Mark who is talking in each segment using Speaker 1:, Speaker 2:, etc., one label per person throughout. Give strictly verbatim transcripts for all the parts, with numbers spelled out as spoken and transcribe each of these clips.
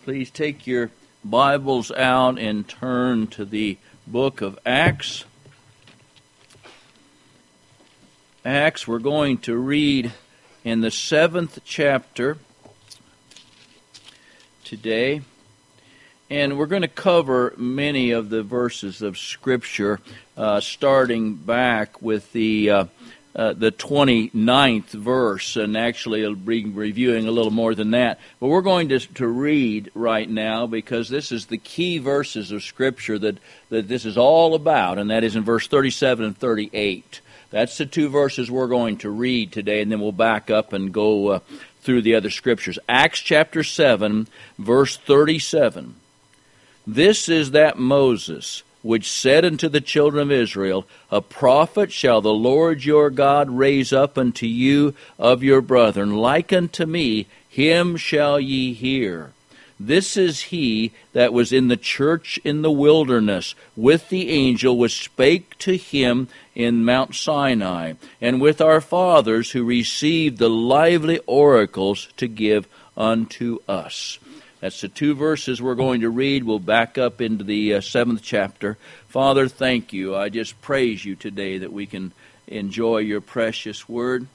Speaker 1: Please take your Bibles out and turn to the book of Acts. Acts, we're going to read in the seventh chapter today, and we're going to cover many of the verses of Scripture, uh, starting back with the uh, uh, the twenty-ninth verse, and actually I'll be reviewing a little more than that. But we're going to, to read right now, because this is the key verses of Scripture that, that this is all about, and that is in verse thirty-seven and thirty-eight. That's the two verses we're going to read today, and then we'll back up and go uh, through the other Scriptures. Acts chapter seven, verse thirty-seven. This is that Moses which said unto the children of Israel, A prophet shall the Lord your God raise up unto you of your brethren, like unto me, him shall ye hear. This is he that was in the church in the wilderness, with the angel which spake to him in Mount Sinai, and with our fathers who received the lively oracles to give unto us. That's the two verses we're going to read. We'll back up into the uh, seventh chapter. Father, thank you. I just praise you today that we can enjoy your precious word.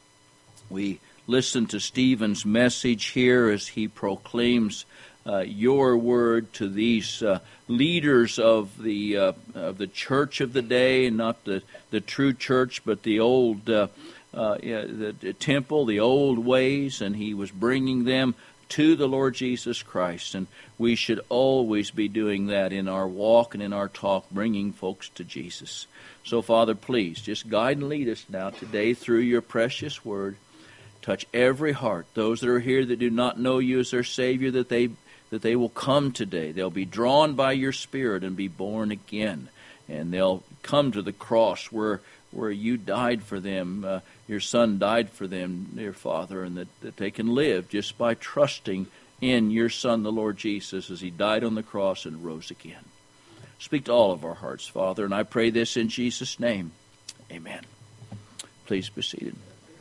Speaker 1: We listen to Stephen's message here as he proclaims uh, your word to these uh, leaders of the uh, of the church of the day, not the, the true church, but the old uh, uh, yeah, the, the temple, the old ways, and he was bringing them to the Lord Jesus Christ, and we should always be doing that in our walk and in our talk, bringing folks to Jesus. So, Father, please, just guide and lead us now today through your precious word. Touch every heart, those that are here that do not know you as their Savior, that they that they will come today. They'll be drawn by your Spirit and be born again, and they'll come to the cross where where you died for them, uh, your Son died for them, dear Father, and that, that they can live just by trusting in your Son, the Lord Jesus, as he died on the cross and rose again. Speak to all of our hearts, Father, and I pray this in Jesus' name. Amen. Please be seated.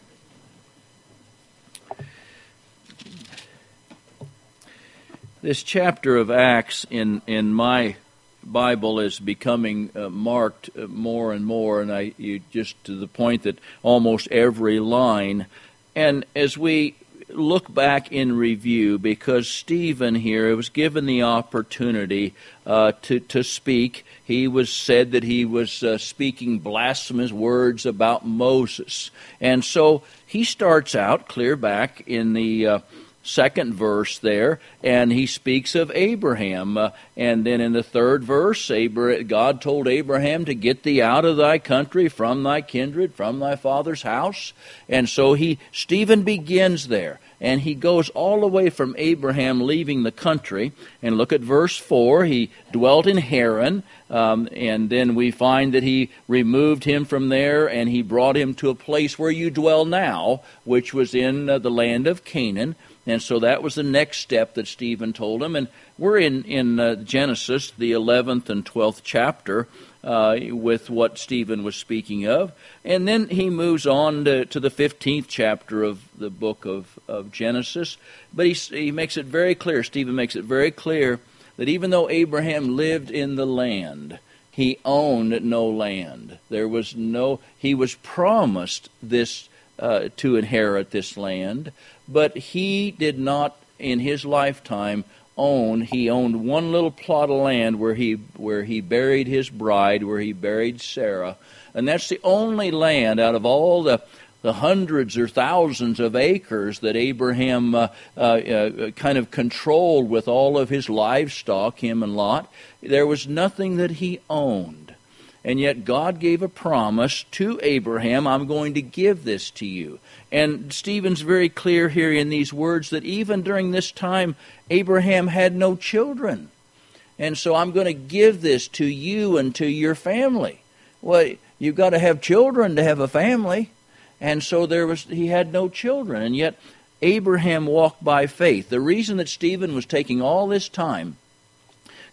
Speaker 1: This chapter of Acts in, in my Bible is becoming uh, marked uh, more and more, and I you just to the point that almost every line. And as we look back in review, because Stephen here was given the opportunity uh, to to speak, he was said that he was uh, speaking blasphemous words about Moses, and so he starts out clear back in the Uh, second verse there, and he speaks of Abraham. Uh, and then in the third verse, Abraham, God told Abraham to get thee out of thy country, from thy kindred, from thy father's house. And so he, Stephen begins there, and he goes all the way from Abraham leaving the country. And look at verse four, he dwelt in Haran, um, and then we find that he removed him from there, and he brought him to a place where you dwell now, which was in uh, the land of Canaan. And so that was the next step that Stephen told him. And we're in, in uh, Genesis, the eleventh and twelfth chapter, uh, with what Stephen was speaking of. And then he moves on to, to the fifteenth chapter of the book of, of Genesis. But he, he makes it very clear, Stephen makes it very clear, that even though Abraham lived in the land, he owned no land. There was no, he was promised this uh, to inherit this land, but he did not, in his lifetime, own. He owned one little plot of land where he where he buried his bride, where he buried Sarah, and that's the only land out of all the the hundreds or thousands of acres that Abraham uh, uh, uh, kind of controlled with all of his livestock, him and Lot. There was nothing that he owned. And yet God gave a promise to Abraham, I'm going to give this to you. And Stephen's very clear here in these words that even during this time, Abraham had no children. And so I'm going to give this to you and to your family. Well, you've got to have children to have a family. And so there was he had no children. And yet Abraham walked by faith. The reason that Stephen was taking all this time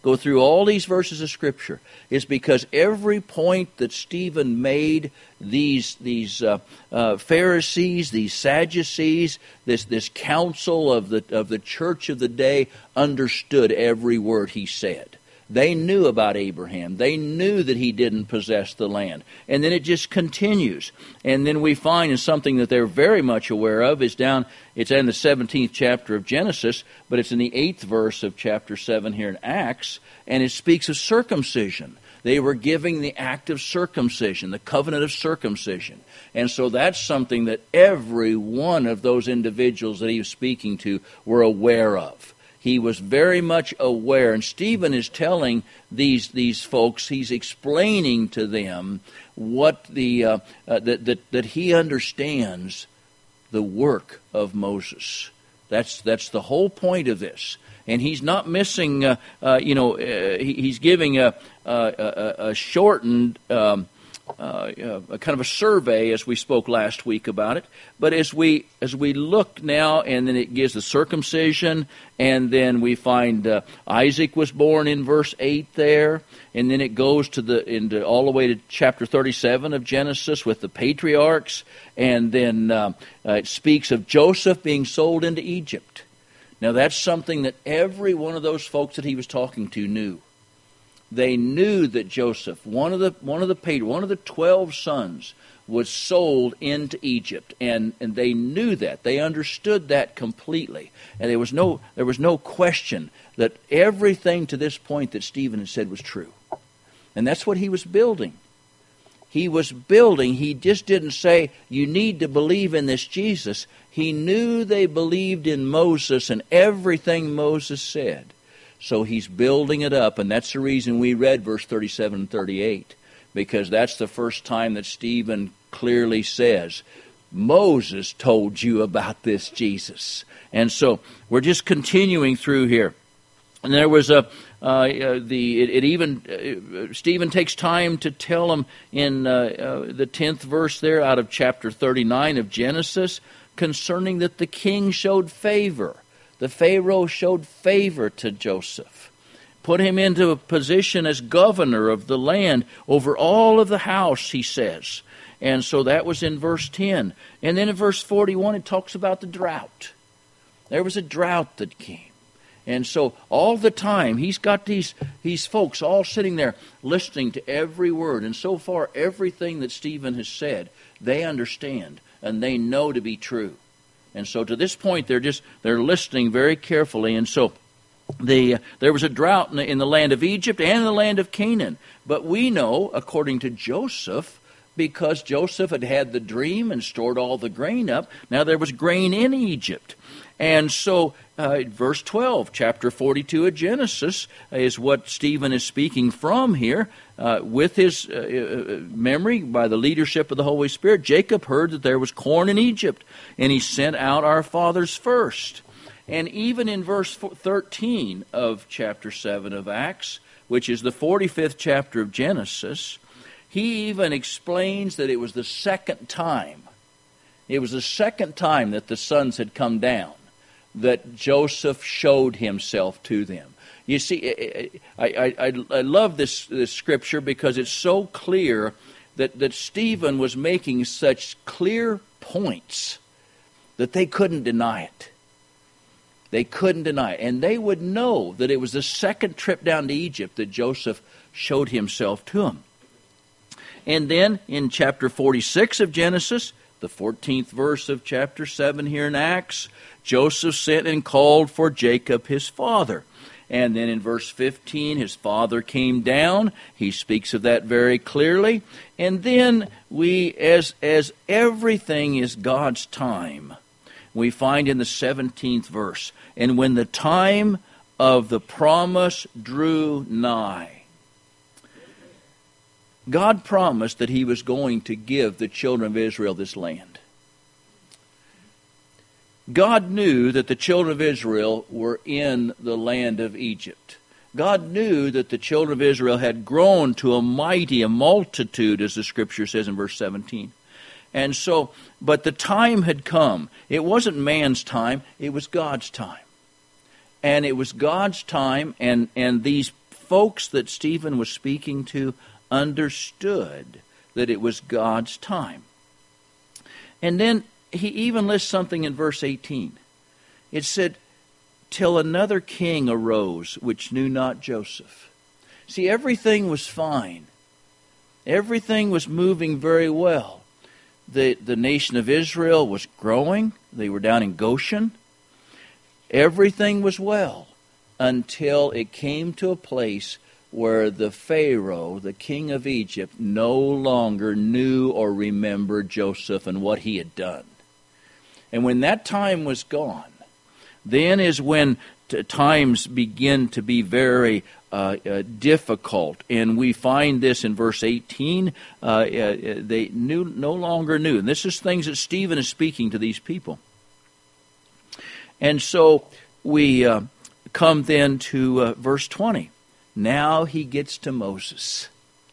Speaker 1: go through all these verses of Scripture is because every point that Stephen made, these these uh, uh, Pharisees, these Sadducees, this this council of the of the church of the day understood every word he said. They knew about Abraham. They knew that he didn't possess the land. And then it just continues. And then we find in something that they're very much aware of is down, it's in the seventeenth chapter of Genesis, but it's in the eighth verse of chapter seven here in Acts, and it speaks of circumcision. They were giving the act of circumcision, the covenant of circumcision. And so that's something that every one of those individuals that he was speaking to were aware of. He was very much aware, and Stephen is telling these these folks, he's explaining to them what the uh, uh, that, that that he understands the work of Moses. That's that's the whole point of this, and he's not missing. Uh, uh, you know, uh, he, he's giving a a, a, a shortened. Um, Uh, uh, a kind of a survey, as we spoke last week about it. But as we as we look now, and then it gives the circumcision, and then we find uh, Isaac was born in verse eight there, and then it goes to the into all the way to chapter thirty-seven of Genesis with the patriarchs, and then uh, uh, it speaks of Joseph being sold into Egypt. Now that's something that every one of those folks that he was talking to knew. They knew that Joseph, one of the one of the one of the twelve sons, was sold into Egypt, and, and they knew that. They understood that completely, and there was no there was no question that everything to this point that Stephen had said was true, and that's what he was building. He was building. He just didn't say you need to believe in this Jesus. He knew they believed in Moses and everything Moses said. So he's building it up, and that's the reason we read verse thirty-seven and thirty-eight, because that's the first time that Stephen clearly says, Moses told you about this Jesus. And so we're just continuing through here. And there was a, uh, uh, the, it, it even, uh, Stephen takes time to tell them in uh, uh, the tenth verse there out of chapter thirty-nine of Genesis, concerning that the king showed favor. The Pharaoh showed favor to Joseph, put him into a position as governor of the land over all of the house, he says. And so that was in verse ten. And then in verse forty-one, it talks about the drought. There was a drought that came. And so all the time, he's got these, these folks all sitting there listening to every word. And so far, everything that Stephen has said, they understand and they know to be true. And so to this point, they're just they're listening very carefully. And so the there was a drought in the, in the land of Egypt and in the land of Canaan. But we know, according to Joseph, because Joseph had had the dream and stored all the grain up, now there was grain in Egypt. And so uh, verse twelve, chapter forty-two of Genesis, is what Stephen is speaking from here. Uh, with his uh, memory, by the leadership of the Holy Spirit, Jacob heard that there was corn in Egypt, and he sent out our fathers first. And even in verse thirteen of chapter seven of Acts, which is the forty-fifth chapter of Genesis, he even explains that it was the second time, it was the second time that the sons had come down, that Joseph showed himself to them. You see, I, I, I, I love this, this scripture because it's so clear that, that Stephen was making such clear points that they couldn't deny it. They couldn't deny it. And they would know that it was the second trip down to Egypt that Joseph showed himself to them. And then in chapter forty-six of Genesis, the fourteenth verse of chapter seven here in Acts, Joseph sent and called for Jacob his father. And then in verse fifteen, his father came down. He speaks of that very clearly. And then we, as, as everything is God's time, we find in the seventeenth verse, and when the time of the promise drew nigh, God promised that he was going to give the children of Israel this land. God knew that the children of Israel were in the land of Egypt. God knew that the children of Israel had grown to a mighty, a multitude, as the scripture says in verse seventeen. And so, but the time had come. It wasn't man's time, it was God's time. And it was God's time, and, and these folks that Stephen was speaking to understood that it was God's time. And then he even lists something in verse eighteen. It said, till another king arose, which knew not Joseph. See, everything was fine. Everything was moving very well. The, the nation of Israel was growing. They were down in Goshen. Everything was well until it came to a place where the Pharaoh, the king of Egypt, no longer knew or remembered Joseph and what he had done. And when that time was gone, then is when t- times begin to be very uh, uh, difficult. And we find this in verse eighteen. Uh, uh, they knew, no longer knew. And this is things that Stephen is speaking to these people. And so we uh, come then to uh, verse twenty. Now he gets to Moses.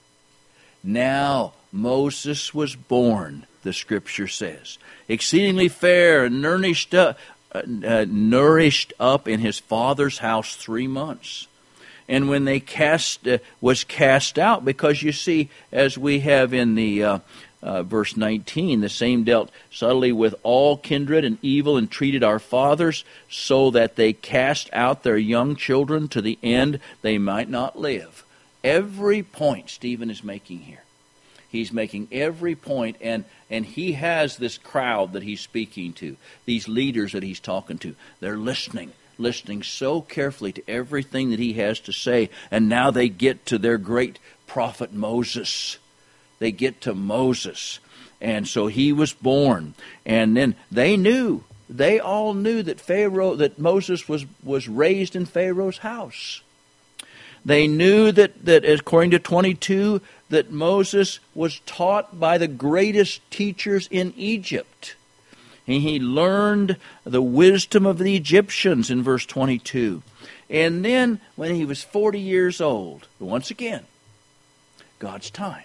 Speaker 1: Now Moses was born, the Scripture says, exceedingly fair and nourished up, uh, uh, nourished up in his father's house three months. And when they cast uh, was cast out, because you see, as we have in the uh, uh, verse nineteen, the same dealt subtly with all kindred and evil and treated our fathers, so that they cast out their young children to the end they might not live. Every point Stephen is making here. He's making every point, and, and he has this crowd that he's speaking to, these leaders that he's talking to. They're listening, listening so carefully to everything that he has to say, and now they get to their great prophet Moses. They get to Moses, and so he was born, and then they knew, they all knew that Pharaoh, that Moses was, was raised in Pharaoh's house. They knew that, that according to twenty-two, that Moses was taught by the greatest teachers in Egypt. And he learned the wisdom of the Egyptians in verse twenty-two. And then when he was forty years old, once again, God's time.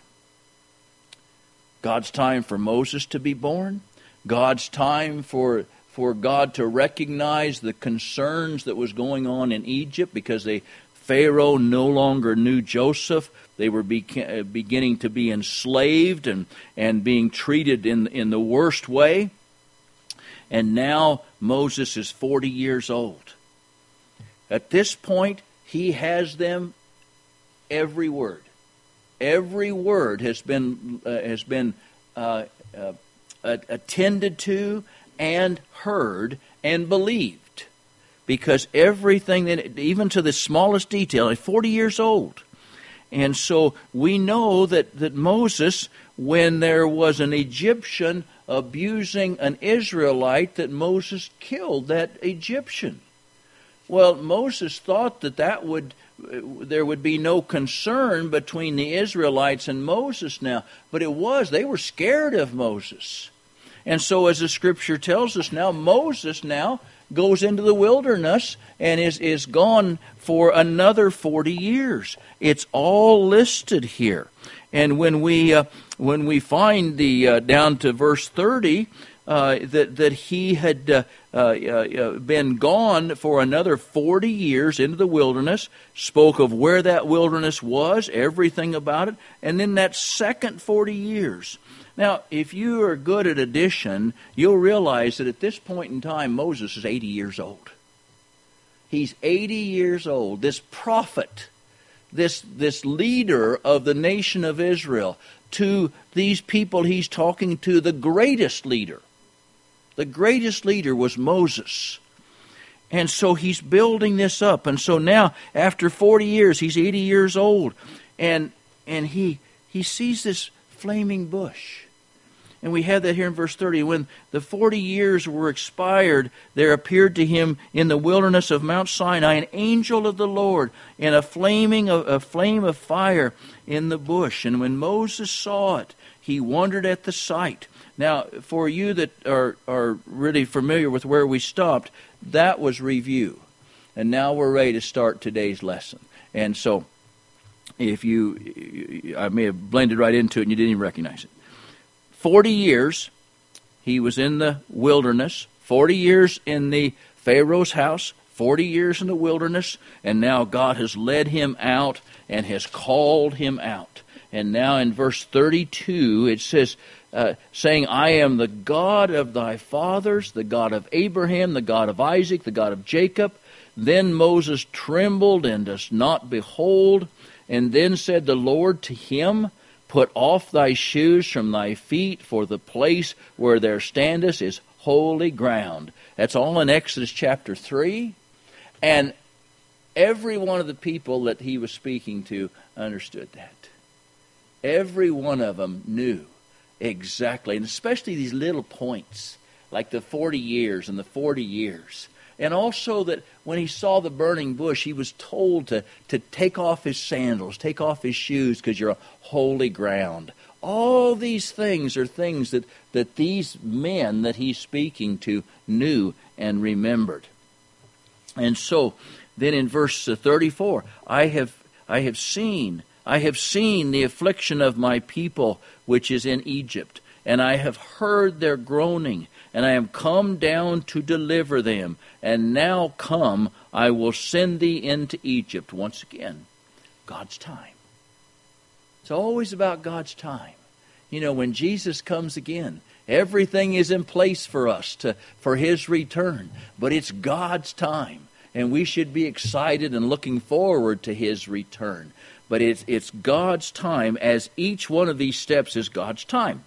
Speaker 1: God's time for Moses to be born. God's time for, for God to recognize the concerns that was going on in Egypt, because they Pharaoh no longer knew Joseph. They were beca- beginning to be enslaved and, and being treated in, in the worst way. And now Moses is forty years old. At this point, he has them every word. Every word has been uh, has been uh, uh, attended to and heard and believed, because everything that, even to the smallest detail, is forty years old. And so we know that, that Moses, when there was an Egyptian abusing an Israelite, that Moses killed that Egyptian. Well, Moses thought that that would there would be no concern between the Israelites and Moses now, but it was. They were scared of Moses. And so, as the Scripture tells us now, Moses now goes into the wilderness and is, is gone for another forty years. It's all listed here. And when we uh, when we find the uh, down to verse thirty, uh, that that he had uh, uh, uh, been gone for another forty years into the wilderness, spoke of where that wilderness was, everything about it, and then that second forty years. Now, if you are good at addition, you'll realize that at this point in time, Moses is eighty years old. He's eighty years old. This prophet, this, this leader of the nation of Israel, to these people he's talking to, the greatest leader. The greatest leader was Moses. And so he's building this up. And so now, after forty years, he's eighty years old. And, and he, he sees this flaming bush. And we have that here in verse thirty. When the forty years were expired, there appeared to him in the wilderness of Mount Sinai an angel of the Lord in a flaming a flame of fire in the bush. And when Moses saw it, he wondered at the sight. Now, for you that are, are really familiar with where we stopped, that was review. And now we're ready to start today's lesson. And so, if you, I may have blended right into it and you didn't even recognize it. Forty years he was in the wilderness, forty years in the Pharaoh's house, forty years in the wilderness, and now God has led him out and has called him out. And now in verse thirty-two, it says, uh, saying, I am the God of thy fathers, the God of Abraham, the God of Isaac, the God of Jacob. Then Moses trembled and does not behold. And then said the Lord to him, put off thy shoes from thy feet, for the place where thou standest is holy ground. That's all in Exodus chapter three. And every one of the people that he was speaking to understood that. Every one of them knew exactly, and especially these little points, like the forty years and the forty years. And also that when he saw the burning bush, he was told to, to take off his sandals, take off his shoes, because you're on holy ground. All these things are things that, that these men that he's speaking to knew and remembered. And so, then in verse thirty-four, I have I have seen, I have seen the affliction of my people which is in Egypt, and I have heard their groaning, and I am come down to deliver them. And now come, I will send thee into Egypt. Once again, God's time. It's always about God's time. You know, when Jesus comes again, everything is in place for us to for his return. But it's God's time. And we should be excited and looking forward to his return. But it's, it's God's time, as each one of these steps is God's time.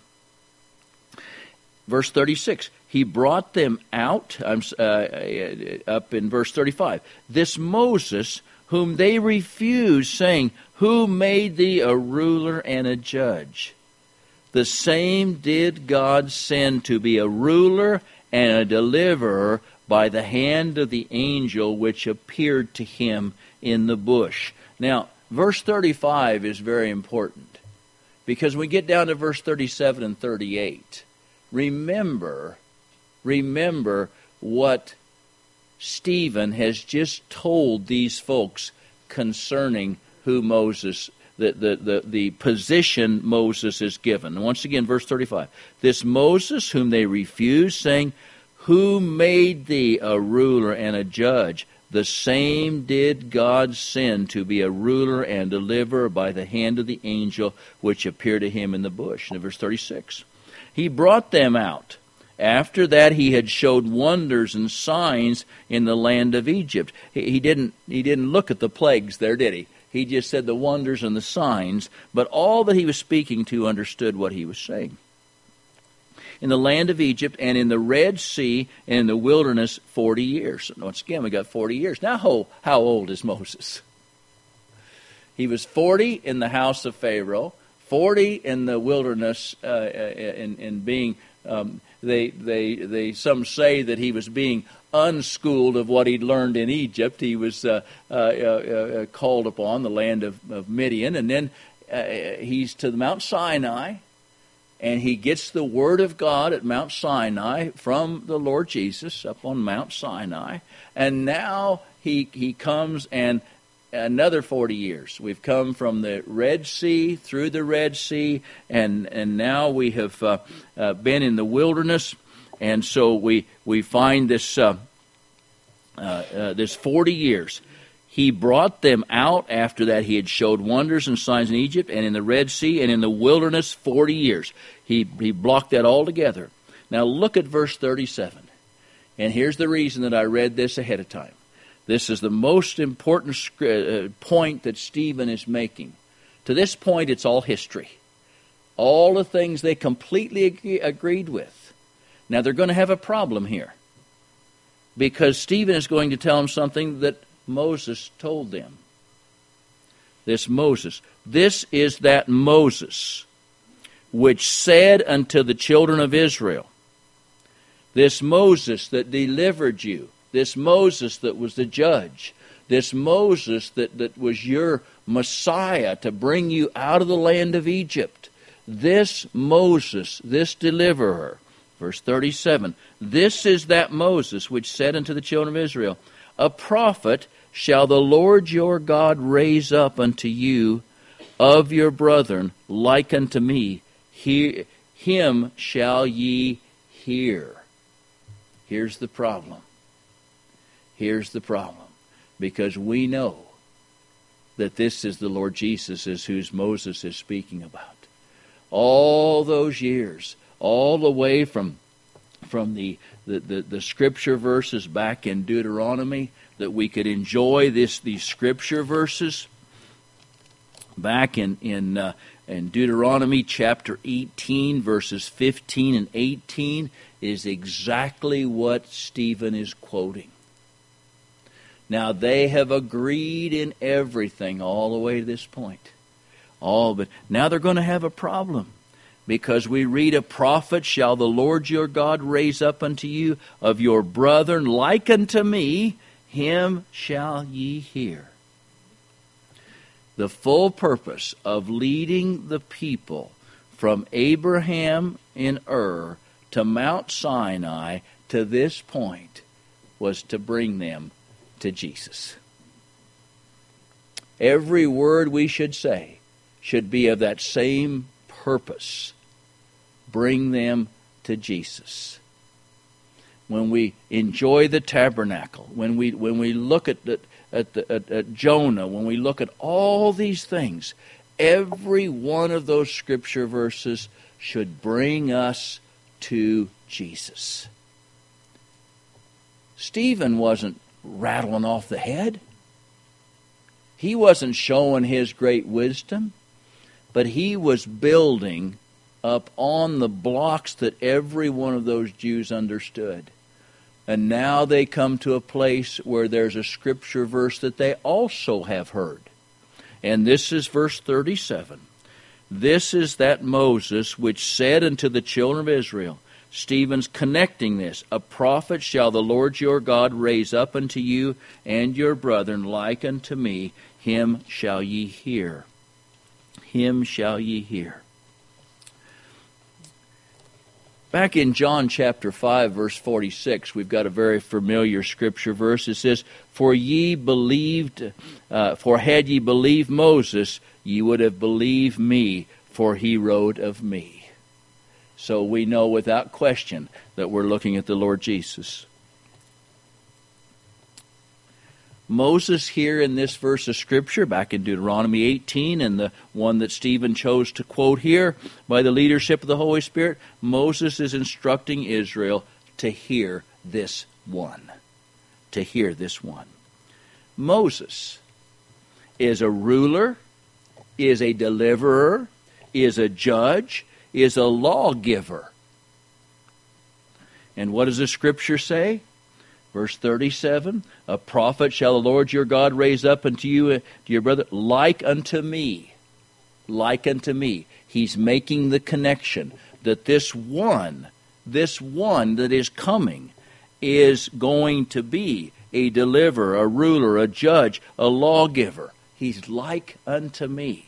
Speaker 1: Verse thirty-six, he brought them out, um, uh, up in verse thirty-five. This Moses, whom they refused, saying, who made thee a ruler and a judge? The same did God send to be a ruler and a deliverer by the hand of the angel which appeared to him in the bush. Now, verse thirty-five is very important, because when we get down to verse thirty-seven and thirty-eight, remember, remember what Stephen has just told these folks concerning who Moses, the, the, the, the position Moses is given. Once again, verse thirty-five. This Moses whom they refused, saying, who made thee a ruler and a judge? The same did God send to be a ruler and deliverer by the hand of the angel which appeared to him in the bush. And verse thirty-six. He brought them out. After that he had showed wonders and signs in the land of Egypt. He, he didn't he didn't look at the plagues there, did he? He just said the wonders and the signs, but all that he was speaking to understood what he was saying. In the land of Egypt and in the Red Sea and in the wilderness forty years. Once again, we got forty years. Now, how, how old is Moses? He was forty in the house of Pharaoh, forty in the wilderness, uh, in, in being, um, they, they, they, some say that he was being unschooled of what he'd learned in Egypt. He was uh, uh, uh, called upon the land of, of Midian, and then uh, he's to the Mount Sinai. And he gets the Word of God at Mount Sinai from the Lord Jesus up on Mount Sinai. And now he he comes, and another forty years. We've come from the Red Sea, through the Red Sea, and, and now we have uh, uh, been in the wilderness. And so we, we find this, uh, uh, uh, this forty years. He brought them out. After that he had showed wonders and signs in Egypt and in the Red Sea and in the wilderness forty years. He, he blocked that all together. Now look at verse thirty-seven. And here's the reason that I read this ahead of time. This is the most important uh, point that Stephen is making. To this point, it's all history. All the things they completely agree, agreed with. Now they're going to have a problem here, because Stephen is going to tell them something that Moses told them. This Moses. This is that Moses which said unto the children of Israel. This Moses that delivered you. This Moses that was the judge. This Moses that, that was your Messiah to bring you out of the land of Egypt. This Moses, this deliverer. Verse thirty-seven. This is that Moses which said unto the children of Israel, a prophet shall the Lord your God raise up unto you of your brethren, like unto me. He, him shall ye hear. Here's the problem. Here's the problem. Because we know that this is the Lord Jesus is whose Moses is speaking about. All those years, all the way from from the, the, the, the scripture verses back in Deuteronomy, that we could enjoy this these scripture verses. Back in in uh, in Deuteronomy chapter eighteen, verses fifteen and eighteen, is exactly what Stephen is quoting. Now they have agreed in everything all the way to this point. All but now they're going to have a problem. Because we read, a prophet shall the Lord your God raise up unto you of your brethren like unto me, him shall ye hear. The full purpose of leading the people from Abraham in Ur to Mount Sinai to this point was to bring them to Jesus. Every word we should say should be of that same purpose. Bring them to Jesus. When we enjoy the tabernacle, when we when we look at the, at, the, at, at Jonah, when we look at all these things, every one of those scripture verses should bring us to Jesus. Stephen wasn't rattling off the head. He wasn't showing his great wisdom, but he was building up on the blocks that every one of those Jews understood. And now they come to a place where there's a scripture verse that they also have heard. And this is verse thirty-seven. This is that Moses which said unto the children of Israel, Stephen's connecting this, a prophet shall the Lord your God raise up unto you and your brethren like unto me, him shall ye hear. Him shall ye hear. Back in John chapter five, verse forty-six, we've got a very familiar scripture verse. It says, For ye believed, uh, for had ye believed Moses, ye would have believed me, for he wrote of me. So we know without question that we're looking at the Lord Jesus. Moses here in this verse of Scripture, back in Deuteronomy eighteen, and the one that Stephen chose to quote here by the leadership of the Holy Spirit, Moses is instructing Israel to hear this one. To hear this one. Moses is a ruler, is a deliverer, is a judge, is a lawgiver. And what does the Scripture say? Verse thirty-seven, a prophet shall the Lord your God raise up unto you, to your brother, like unto me. Like unto me. He's making the connection that this one, this one that is coming, is going to be a deliverer, a ruler, a judge, a lawgiver. He's like unto me.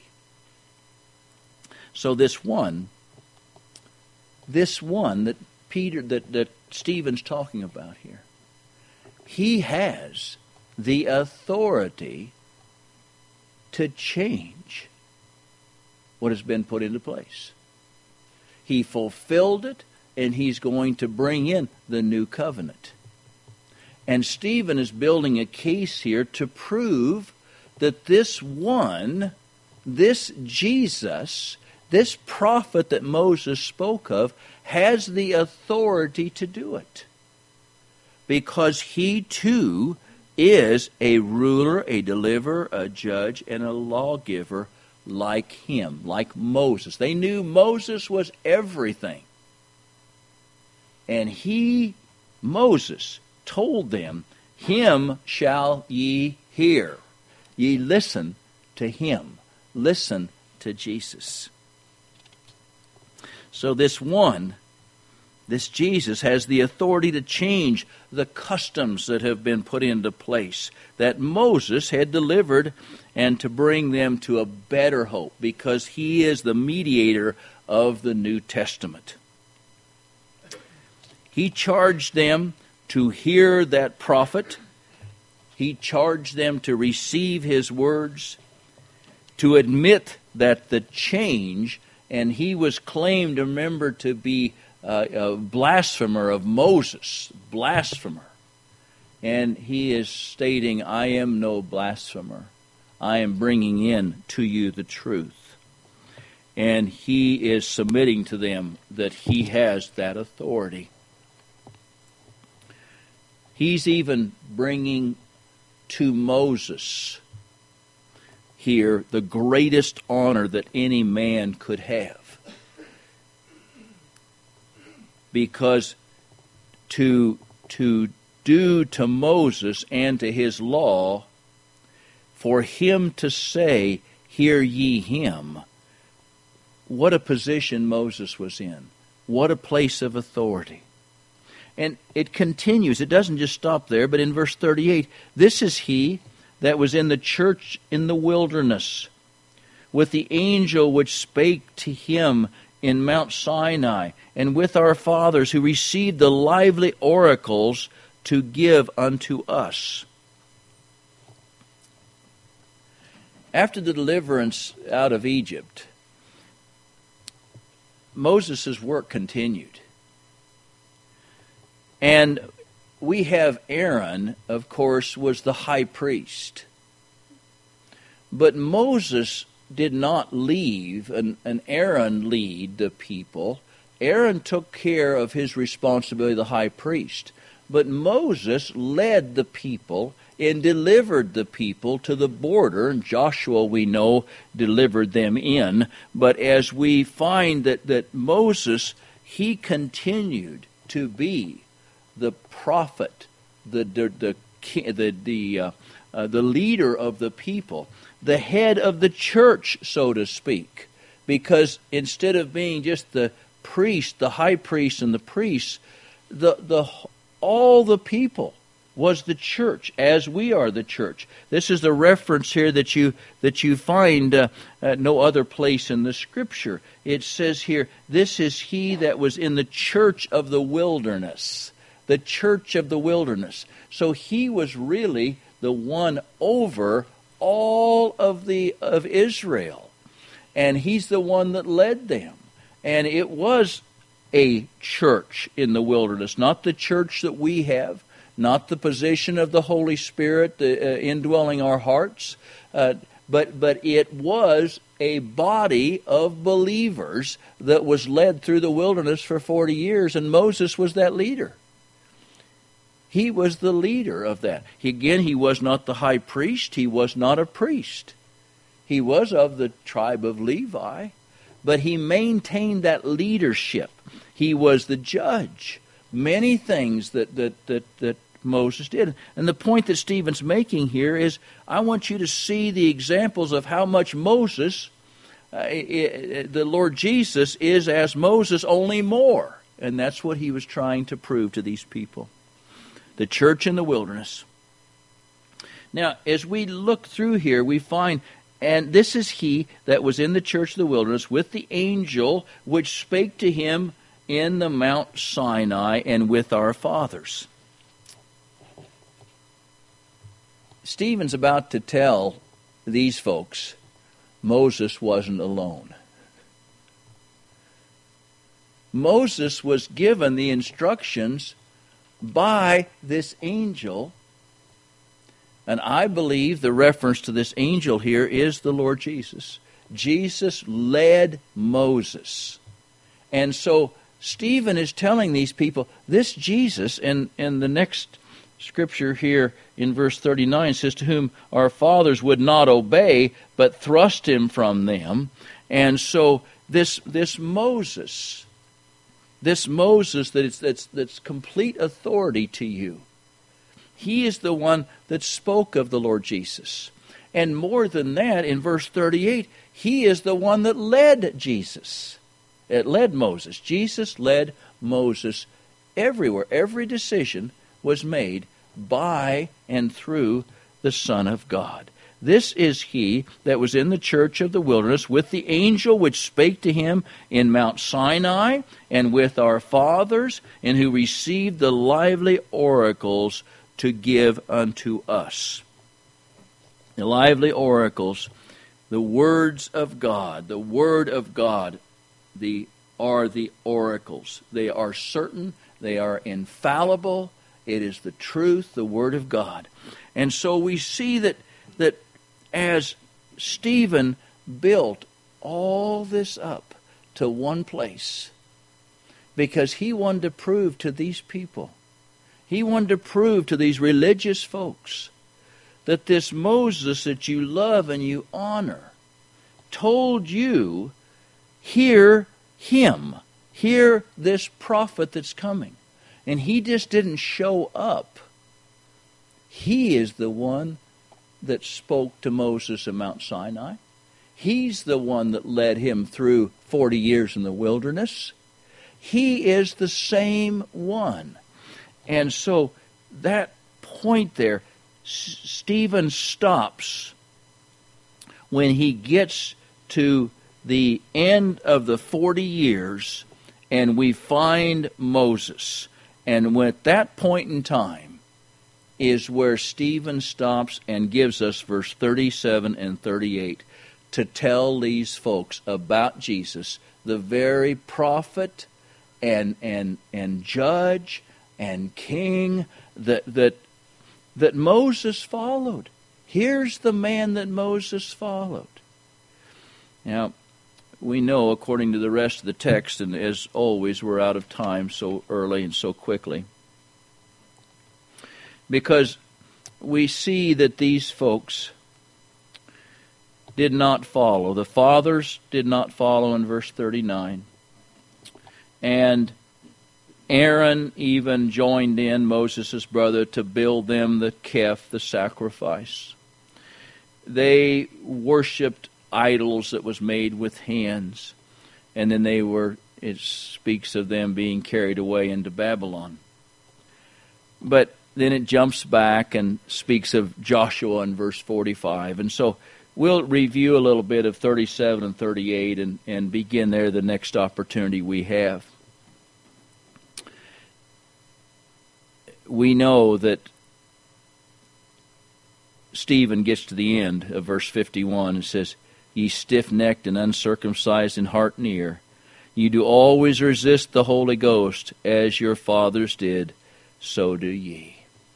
Speaker 1: So this one, this one that Peter, that, that Stephen's talking about here, he has the authority to change what has been put into place. He fulfilled it, and he's going to bring in the new covenant. And Stephen is building a case here to prove that this one, this Jesus, this prophet that Moses spoke of, has the authority to do it. Because he too is a ruler, a deliverer, a judge, and a lawgiver like him, like Moses. They knew Moses was everything. And he, Moses, told them, him shall ye hear. Ye listen to him. Listen to Jesus. So this one, this Jesus, has the authority to change the customs that have been put into place that Moses had delivered, and to bring them to a better hope, because he is the mediator of the New Testament. He charged them to hear that prophet. He charged them to receive his words, to admit that the change, and he was claimed, remember, to be Uh, a blasphemer of Moses, blasphemer. And he is stating, I am no blasphemer. I am bringing in to you the truth. And he is submitting to them that he has that authority. He's even bringing to Moses here the greatest honor that any man could have. Because to, to do to Moses and to his law, for him to say, hear ye him, what a position Moses was in. What a place of authority. And it continues. It doesn't just stop there, but in verse thirty-eight, this is he that was in the church in the wilderness, with the angel which spake to him in Mount Sinai, and with our fathers, who received the lively oracles to give unto us. After the deliverance out of Egypt, Moses' work continued. And we have Aaron, of course, was the high priest. But Moses did not leave and, and Aaron lead the people. Aaron took care of his responsibility, the high priest. But Moses led the people and delivered the people to the border. And Joshua, we know, delivered them in. But as we find that, that Moses, he continued to be the prophet, the the the the, the, uh, uh, the leader of the people, the head of the church, so to speak. Because instead of being just the priest, the high priest and the priests, the the all the people was the church, as we are the church. This is the reference here that you that you find uh, at no other place in the Scripture. It says here, this is he that was in the church of the wilderness. The church of the wilderness. So he was really the one over all of the of Israel. And he's the one that led them. And it was a church in the wilderness, not the church that we have, not the position of the Holy Spirit the, uh, indwelling our hearts, uh, but but it was a body of believers that was led through the wilderness for forty years, and Moses was that leader. He was the leader of that. He, again, he was not the high priest. He was not a priest. He was of the tribe of Levi, but he maintained that leadership. He was the judge. Many things that, that, that, that Moses did. And the point that Stephen's making here is, I want you to see the examples of how much Moses, uh, the Lord Jesus, is as Moses, only more. And that's what he was trying to prove to these people. The church in the wilderness. Now, as we look through here, we find, and this is he that was in the church of the wilderness with the angel which spake to him in the Mount Sinai and with our fathers. Stephen's about to tell these folks Moses wasn't alone. Moses was given the instructions by this angel, and I believe the reference to this angel here is the Lord Jesus. Jesus led Moses. And so Stephen is telling these people, this Jesus, and, and the next scripture here in verse thirty-nine says, to whom our fathers would not obey, but thrust him from them. And so this, this Moses... This Moses that is, that's, that's complete authority to you, he is the one that spoke of the Lord Jesus. And more than that, in verse thirty-eight, he is the one that led Jesus. It led Moses. Jesus led Moses everywhere. Every decision was made by and through the Son of God. This is he that was in the church of the wilderness with the angel which spake to him in Mount Sinai and with our fathers, and who received the lively oracles to give unto us. The lively oracles, the words of God, the word of God, the are the oracles. They are certain, they are infallible, It is the truth, the Word of God. And so we see that that as Stephen built all this up to one place, because he wanted to prove to these people, he wanted to prove to these religious folks that this Moses that you love and you honor told you, hear him, hear this prophet that's coming. And he just didn't show up. He is the one that spoke to Moses at Mount Sinai. He's the one that led him through forty years in the wilderness. He is the same one. And so that point there, S- Stephen stops when he gets to the end of the forty years, and we find Moses. And at that point in time is where Stephen stops and gives us verse thirty-seven and thirty-eight to tell these folks about Jesus, the very prophet and and and judge and king that that that Moses followed. Here's the man that Moses followed. Now, we know, according to the rest of the text, and as always, we're out of time so early and so quickly, because we see that these folks did not follow. The fathers did not follow in verse thirty-nine. And Aaron even joined in, Moses' brother, to build them the keph, the sacrifice. They worshipped idols that was made with hands, and then they were, it speaks of them being carried away into Babylon. But then it jumps back and speaks of Joshua in verse forty-five. And so we'll review a little bit of thirty-seven and thirty-eight and, and begin there the next opportunity we have. We know that Stephen gets to the end of verse fifty-one and says, "Ye stiff-necked and uncircumcised in heart and ear, you do always resist the Holy Ghost, as your fathers did, so do ye."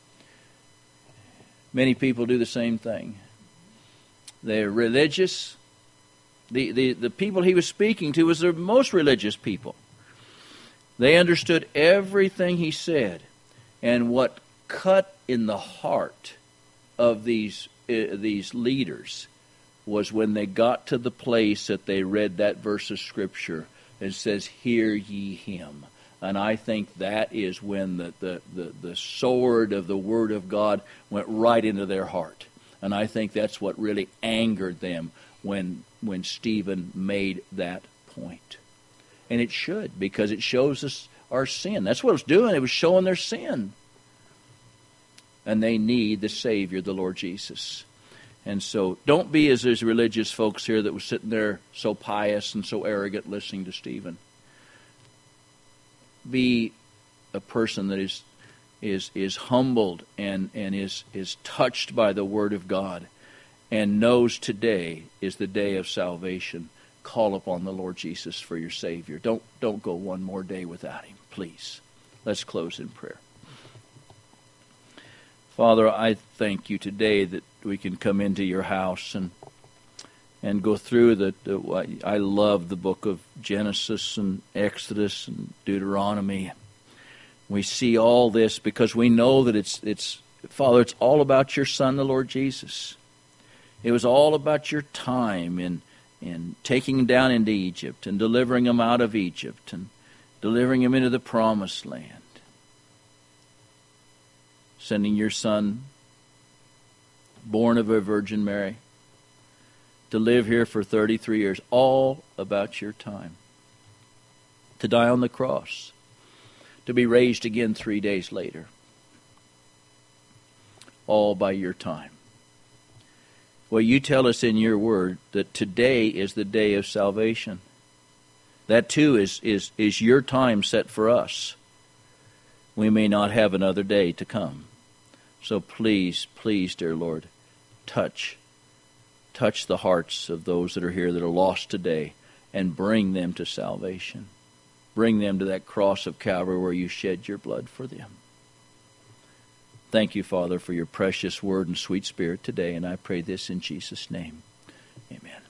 Speaker 1: Many people do the same thing. They're religious. The, the, the people he was speaking to was the most religious people. They understood everything he said. And what cut in the heart of these uh, these leaders was when they got to the place that they read that verse of Scripture and says, "Hear ye him." And I think that is when the, the, the, the sword of the Word of God went right into their heart. And I think that's what really angered them when when Stephen made that point. And it should, because it shows us our sin. That's what it was doing. It was showing their sin. And they need the Savior, the Lord Jesus. And so don't be as those religious folks here that were sitting there so pious and so arrogant listening to Stephen. Be a person that is is is humbled and, and is, is touched by the Word of God and knows today is the day of salvation. Call upon the Lord Jesus for your Savior. Don't don't go one more day without Him, please. Let's close in prayer. Father, I thank you today that we can come into your house and and go through the, the I love the book of Genesis and Exodus and Deuteronomy. We see all this because we know that it's it's Father, it's all about your Son, the Lord Jesus. It was all about your time in in taking him down into Egypt and delivering him out of Egypt and delivering him into the promised land. Sending your Son, born of a Virgin Mary, to live here for thirty-three years, all about your time. To die on the cross, to be raised again three days later, all by your time. Well, you tell us in your word that today is the day of salvation. That too is, is, is your time set for us. We may not have another day to come. So please, please, dear Lord, touch, touch the hearts of those that are here that are lost today and bring them to salvation. Bring them to that cross of Calvary where you shed your blood for them. Thank you, Father, for your precious word and sweet spirit today, and I pray this in Jesus' name. Amen.